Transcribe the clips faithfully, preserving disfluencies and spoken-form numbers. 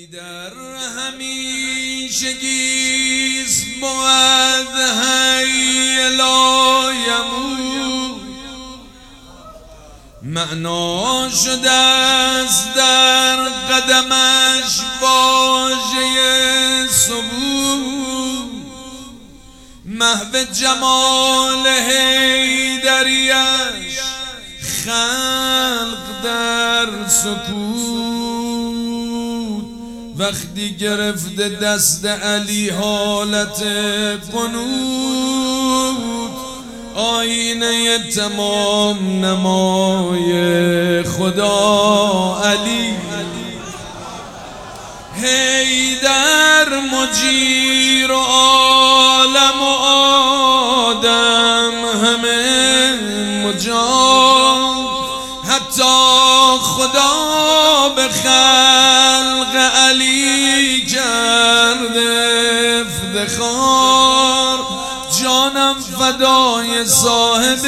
حیدر همیشگیست بود حی لا یموت، معنا شده است در قدمش واژه ثبوت، محو جمال حیدریش خلق در سکوت. وقتی گرفت دست علی حالت قنوت، آینه تمام نمای خدا علی. حیدر مجیر و عالم و آدم همه مجاب، حتی خدا به خلق علی کرده افتخار. جانم فدای صاحب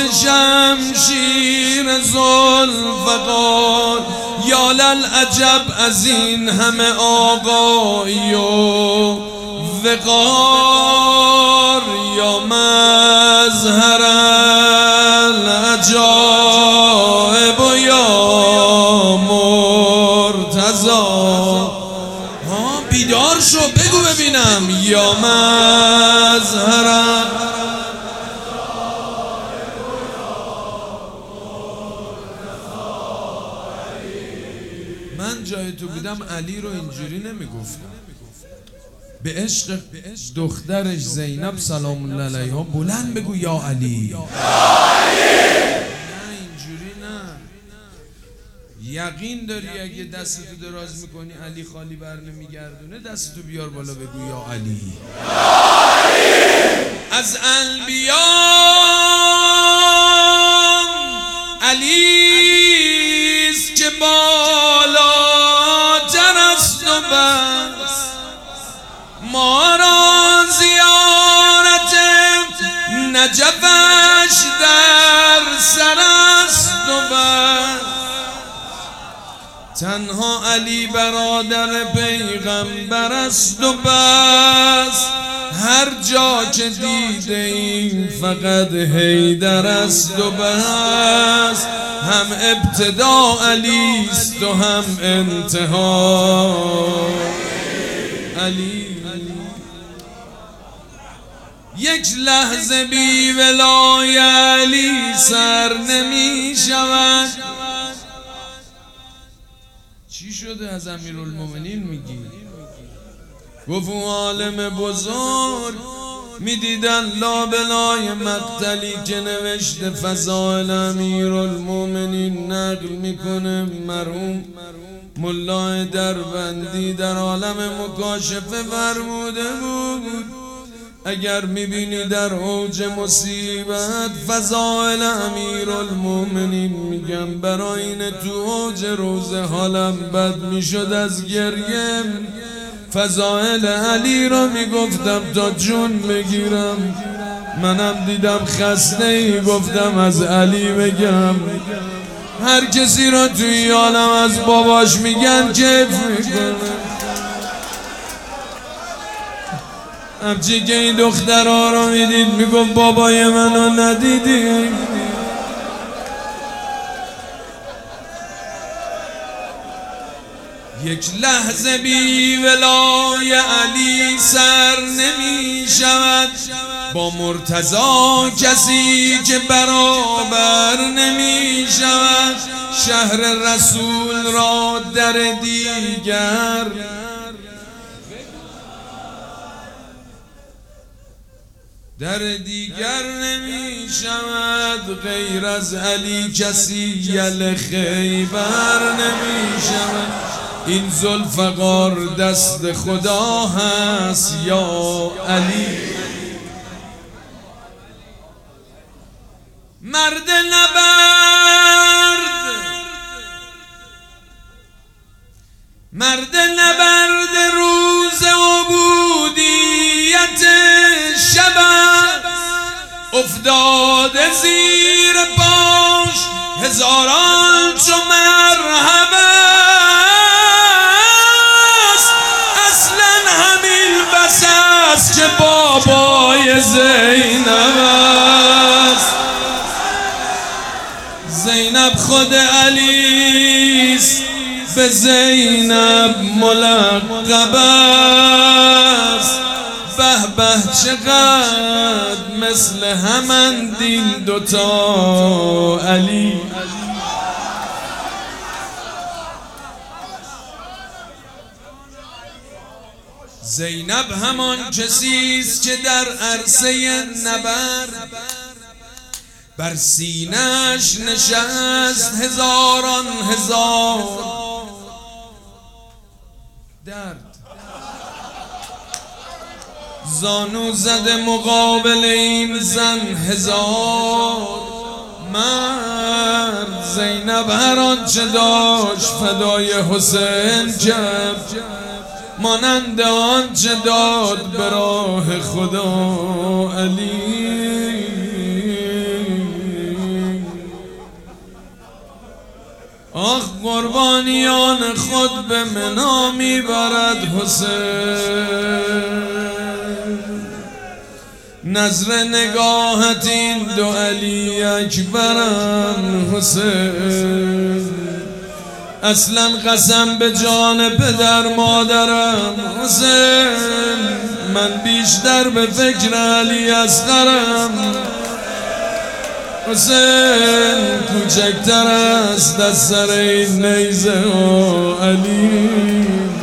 شمشیر ذوالفقار، یا للعجب از این همه آقایی و وقار. یا مظهر العجائب و یا مرتضی. ها بیدار شو بگو ببینم. یا مظهر من جای تو بودم علی رو اینجوری نمیگفتم. به عشق دخترش زینب سلام الله علیها بلند بگو یا علی. یا علی. نه اینجوری نه. یقین داری اگه دستتو دراز میکنی علی خالی بر نمیگردونه، دستتو بیار بالا بگو یا علی. یا علی. از انبیا علیست که بالاتر است و بس، ما را زیارت نجفش در سر است و بس. تنها علی برادر پیغمبر است و بس، هر جا که دیده ایم فقط حیدر است و بس. هم ابتدا علی است و هم انتها علی. یک لحظه بی ولای علی سر نمی شود. چی شده از امیرالمومنین میگی؟ گفت اون عالم بزرگ میدیدن لابلای مقتلی که نوشته فضائل امیرالمومنین نقل میکنه مرحوم ملا دربندی در عالم مکاشفه فرموده بود اگر میبینی در اوج مصیبت فضائل امیرالمومنین میگم برای اینه تو اوج روزه حالم بد میشد از گریه فضائل علی را میگفتم تا جون بگیرم. منم دیدم خسته ای گفتم از علی بگم. هر کسی را توی عالم از باباش میگن کیف میکنه. همچی که این دخترها رو میدید میگفت بابای منو ندیدی. یک لحظه بی ولای علی سر نمی شود، با مرتضی کسی که برابر نمی شود. شهر رسول را در دیگر در دیگر نمی شود، غیر از علی کسی یل خیبر نمی شود. این ذوالفقار دست خدا هست یا علی. مرد نبرد مرد نبرد روز عبودیت شب افتاده زیر پاش هزاران چو مرحبا. است به زینب ملقب است. به به چقدر مثل همند این دوتا علی. زینب همان کسیست که در عرصه نبرد بر سینه‌اش نشست هزاران هزار درد. زانو زده مقابل این زن هزار مرد. زینب هر آنچه داشت فدای حسین کرد، مانند آنچه داد به راه خدا علی. آخ قربانیان خود به منا میبرد حسین. نظر نگاهت این دو علی اکبرن حسین. اصلا قسم به جان پدر مادرم حسین، من بیشتر به فکر علی اصغرم. حسین کوچکتر است از سر این نیزه علی.